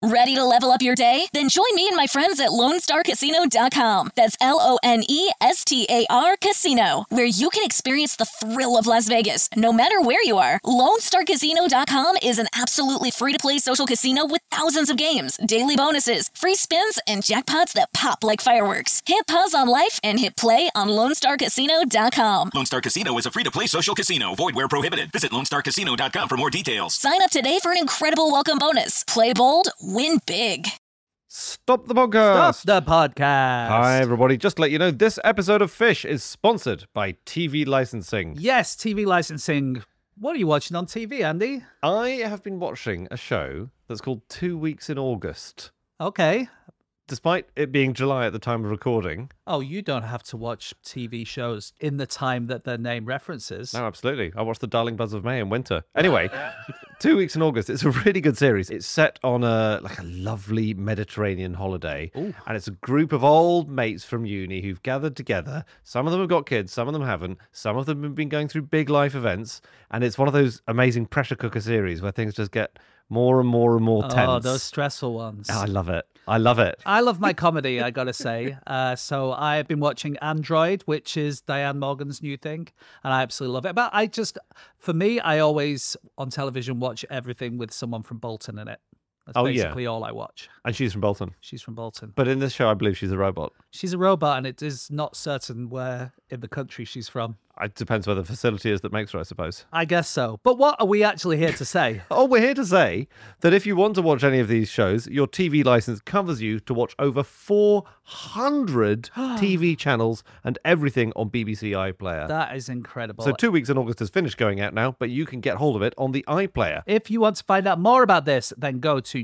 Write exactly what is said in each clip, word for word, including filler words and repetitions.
Ready to level up your day? Then join me and my friends at Lone Star Casino dot com. That's L O N E S T A R Casino, where you can experience the thrill of Las Vegas, no matter where you are. Lone Star Casino dot com is an absolutely free-to-play social casino with thousands of games, daily bonuses, free spins, and jackpots that pop like fireworks. Hit pause on life and hit play on Lone Star Casino dot com. Lone Star Casino is a free-to-play social casino. Void where prohibited. Visit Lone Star Casino dot com for more details. Sign up today for an incredible welcome bonus. Play bold, win big. Stop the podcast. Stop the podcast. Hi, everybody. Just to let you know, this episode of Fish is sponsored by T V licensing. Yes, T V licensing. What are you watching on T V, Andy? I have been watching a show that's called Two Weeks in August. Okay. Despite it being July at the time of recording. Oh, you don't have to watch T V shows in the time that their name references. No, absolutely. I watched The Darling Buzz of May in winter. Anyway, Two Weeks in August. It's a really good series. It's set on a like a lovely Mediterranean holiday. Ooh. And it's a group of old mates from uni who've gathered together. Some of them have got kids, some of them haven't. Some of them have been going through big life events. And it's one of those amazing pressure cooker series where things just get more and more and more tense. Oh, those stressful ones. Oh, I love it. I love it. I love my comedy, I gotta say. Uh, so I've been watching Android, which is Diane Morgan's new thing, and I absolutely love it. But I just, for me, I always, on television, watch everything with someone from Bolton in it. That's Oh, yeah. basically all I watch. And she's from Bolton. She's from Bolton. But in this show, I believe she's a robot. She's a robot, and it is not certain where in the country she's from. It depends where the facility is that makes her, I suppose. I guess so. But what are we actually here to say? Oh, we're here to say that if you want to watch any of these shows, your T V license covers you to watch over four hundred T V channels and everything on B B C iPlayer. That is incredible. So Two Weeks in August is finished going out now, but you can get hold of it on the iPlayer. If you want to find out more about this, then go to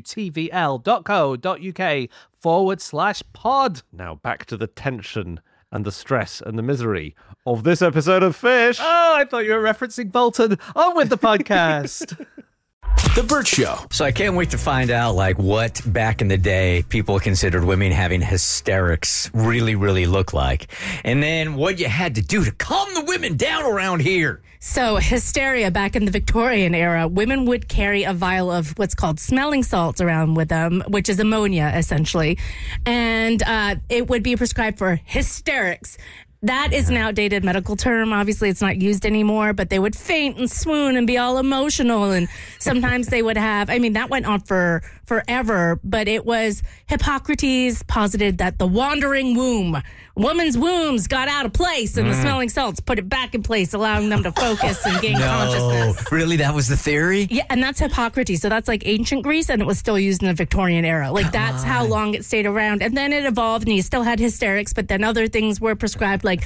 tvl.co.uk forward slash pod. Now back to the tension and the stress and the misery of this episode of Fish. Oh, I thought you were referencing Bolton. On with the podcast. The Burt Show. So I can't wait to find out, like, what back in the day people considered women having hysterics really, really look like. And then what you had to do to calm the women down around here. So hysteria back in the Victorian era, women would carry a vial of what's called smelling salts around with them, which is ammonia, essentially. And uh, it would be prescribed for hysterics. That is an outdated medical term. Obviously, it's not used anymore, but they would faint and swoon and be all emotional. And sometimes they would have, I mean, that went on for forever, but it was Hippocrates posited that the wandering womb, woman's wombs got out of place, and mm. the smelling salts put it back in place, allowing them to focus and gain no, consciousness. Really? That was the theory? Yeah, and that's Hippocrates. So that's like ancient Greece, and it was still used in the Victorian era. Like, Come that's on. how long it stayed around. And then it evolved, and you still had hysterics, but then other things were prescribed, like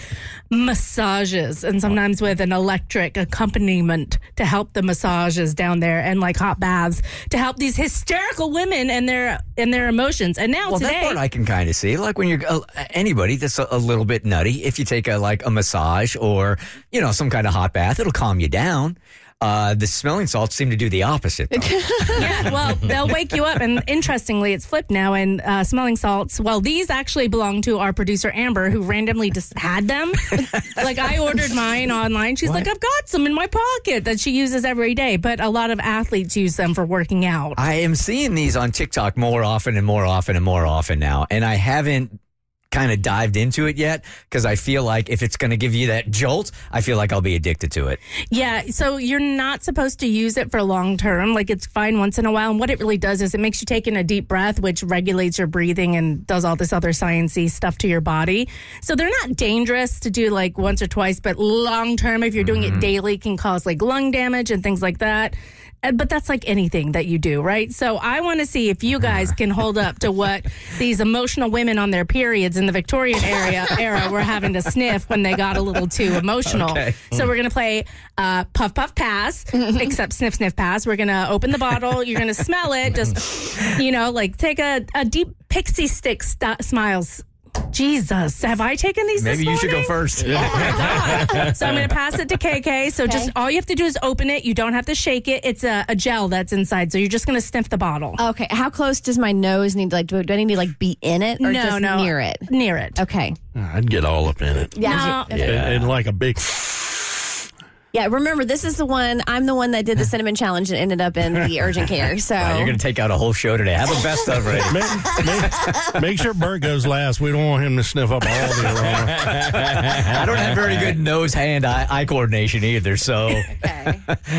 massages, and sometimes with an electric accompaniment to help the massages down there, and like hot baths to help these hysterical women and their and their emotions. And now well, today, that part I can kind of see. Like when you're uh, anybody that's a, a little bit nutty, if you take a like a massage or you know some kind of hot bath, it'll calm you down. Uh, the smelling salts seem to do the opposite, though. Yeah, well, they'll wake you up. And interestingly, it's flipped now. And uh, smelling salts, well, these actually belong to our producer, Amber, who randomly just had them. Like, I ordered mine online. She's What? like, I've got some in my pocket that she uses every day. But a lot of athletes use them for working out. I am seeing these on TikTok more often and more often and more often now, and I haven't kind of dived into it yet because I feel like if it's going to give you that jolt, I feel like I'll be addicted to it. Yeah, so you're not supposed to use it for long term. Like, it's fine once in a while. And what it really does is it makes you take in a deep breath, which regulates your breathing and does all this other sciencey stuff to your body. So they're not dangerous to do like once or twice, but long term, if you're doing Mm-hmm. it daily, can cause like lung damage and things like that. Uh, But that's like anything that you do, right? So I want to see if you guys can hold up to what these emotional women on their periods in the Victorian area era were having to sniff when they got a little too emotional. Okay. So we're going to play uh, Puff Puff Pass, except Sniff Sniff Pass. We're going to open the bottle. You're going to smell it. Just, you know, like take a, a deep pixie stick st- smiles. Jesus, have I taken these Maybe this you should go morning? first. Oh my God. So I'm going to pass it to K K. So Okay. just all you have to do is open it. You don't have to shake it. It's a, a gel that's inside. So you're just going to sniff the bottle. Okay, how close does my nose need to, like, do, do I need to, like, be in it or no, just no. near it? Near it. Okay. I'd get all up in it. Yeah. No. And, and like a big. Yeah, remember, this is the one, I'm the one that did the cinnamon challenge and ended up in the urgent care. So Wow, you're going to take out a whole show today. Have a best of ready. make, make, make sure Bert goes last. We don't want him to sniff up all the aroma. I don't have very good nose, hand, eye, eye coordination either, so. Okay.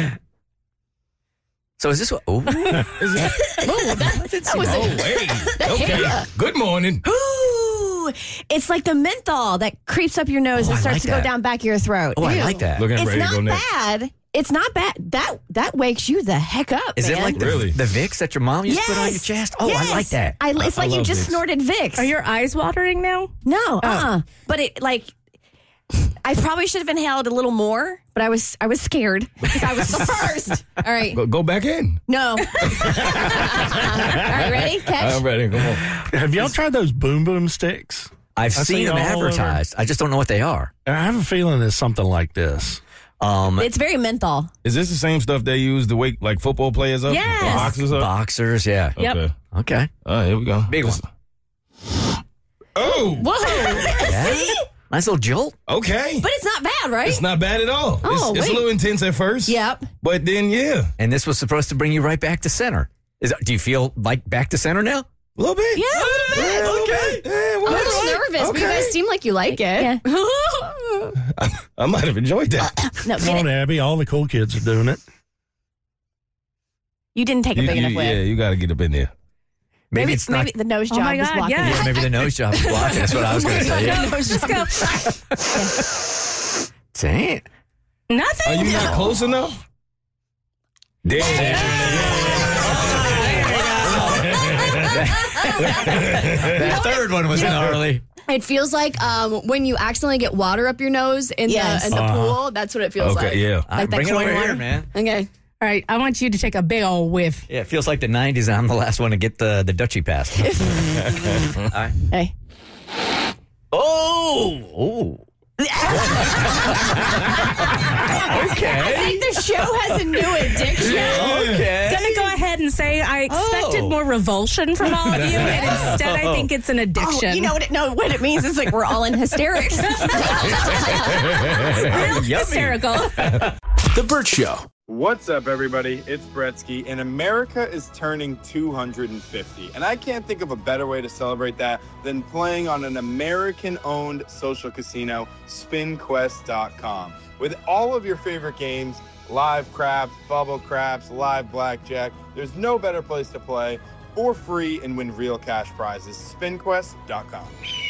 So is this what? Ooh. Ooh, that, that was Oh, a, wait. that hit Okay. ya. Good morning. Ooh, it's like the menthol that creeps up your nose Oh, and I starts like to go that. down back of your throat. Oh, I Ew. like that. Looking It's ready to not go next. bad. It's not bad. That that wakes you the heck up, Is man. it like the, Really? the Vicks that your mom used to put on your Yes. chest? Oh, I Yes. like that. I, it's I like you love just Vicks. snorted Vicks. Are your eyes watering now? No, uh-uh. But it like I probably should have inhaled a little more, but I was I was scared because I was the first. All right. Go, go back in. No. All right, ready? Catch. I'm ready. Come on. Have y'all tried those boom boom sticks? I've I seen see them all over. advertised. I just don't know what they are. I have a feeling it's something like this. Um, It's very menthol. Is this the same stuff they use to wake like football players up? Yes. Boxers up? boxers, yeah. Yep. Okay. Okay. All right, here we go. Big one. Oh, Whoa. Yeah. Nice little jolt. okay. But it's not bad, right? It's not bad at all. Oh, it's, it's a wait. little intense at first. Yep. But then, yeah, And this was supposed to bring you right back to center. Is Do you feel like back to center now? a little bit. Yeah, a little bit. Yeah, a little bit. Yeah, well, I'm a little nervous, but you guys seem like you like it. Yeah. I might have enjoyed that. No, Come get on, it. Abby. All the cool kids are doing it. You didn't take a You- big you- enough yeah, whiff. you got to get up in there. Maybe, Maybe it's not. maybe the nose Oh job my was God, blocking yeah. it. Yeah, maybe the nose job is blocking. That's what I was going to say. Yeah. Let's just go. Dang. Are Nothing. you not close enough? There it is. That third one was gnarly. It feels like um, when you accidentally get water up your nose in Yes. the in the pool. That's what it feels Okay, like. yeah. All right, that bring it over chlorine here, water? man. Okay. All right, I want you to take a big old whiff. Yeah, it feels like the nineties and I'm the last one to get the, the Dutchie pass. All right. Hey. Oh! Oh. I Okay. think the show has a new addiction. Okay. Gonna go ahead and say I expected Oh. more revulsion from all of you, and instead I think it's an addiction. Oh, you know what it, no, what it means is like we're all in hysterics. Real hysterical. The Burt Show. What's up, everybody? It's Bretsky, and America is turning two hundred fifty. And I can't think of a better way to celebrate that than playing on an American-owned social casino, spin quest dot com. With all of your favorite games, live craps, bubble craps, live blackjack, there's no better place to play for free and win real cash prizes. spin quest dot com.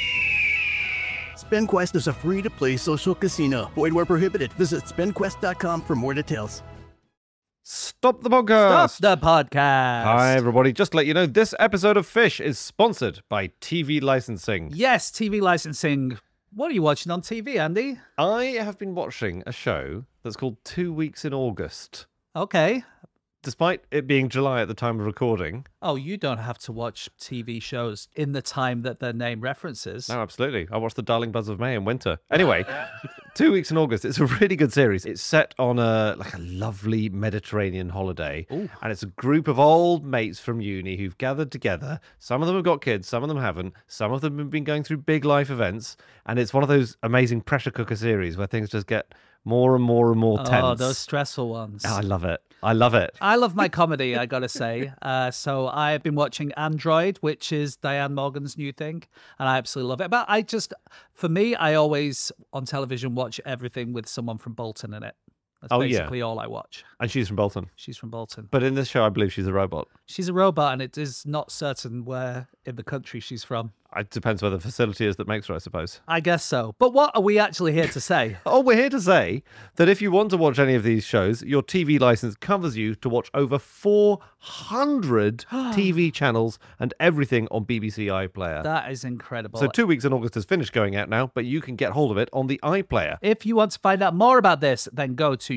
SpinQuest is a free-to-play social casino. Void where prohibited. Visit spin quest dot com for more details. Stop the podcast. Stop the podcast. Hi, everybody. Just to let you know, this episode of Fish is sponsored by T V licensing. Yes, T V licensing. What are you watching on T V, Andy? I have been watching a show that's called Two Weeks in August. Okay. Despite it being July at the time of recording. Oh, you don't have to watch T V shows in the time that their name references. No, absolutely. I watched The Darling Buzz of May in winter. Anyway, Two Weeks in August. It's a really good series. It's set on a like a lovely Mediterranean holiday. Ooh. And it's a group of old mates from uni who've gathered together. Some of them have got kids, some of them haven't. Some of them have been going through big life events. And it's one of those amazing pressure cooker series where things just get more and more and more tense. Oh, those stressful ones. Oh, I love it. I love it. I love my comedy, I gotta say. Uh, so I've been watching Android, which is Diane Morgan's new thing, and I absolutely love it. But I just, for me, I always on television watch everything with someone from Bolton in it. That's Oh, yeah. basically all I watch. And she's from Bolton. She's from Bolton. But in this show, I believe she's a robot. She's a robot, and it is not certain where in the country she's from. It depends where the facility is that makes her, I suppose. I guess so. But what are we actually here to say? Oh, we're here to say that if you want to watch any of these shows, your T V license covers you to watch over four hundred T V channels and everything on B B C iPlayer. That is incredible. So Two Weeks in August has finished going out now, but you can get hold of it on the iPlayer. If you want to find out more about this, then go to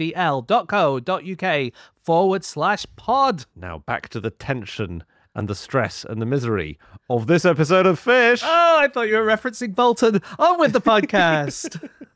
tvl.co.uk forward slash pod. Now back to the tension and the stress and the misery of this episode of Fish. Oh, I thought you were referencing Bolton. On with the podcast.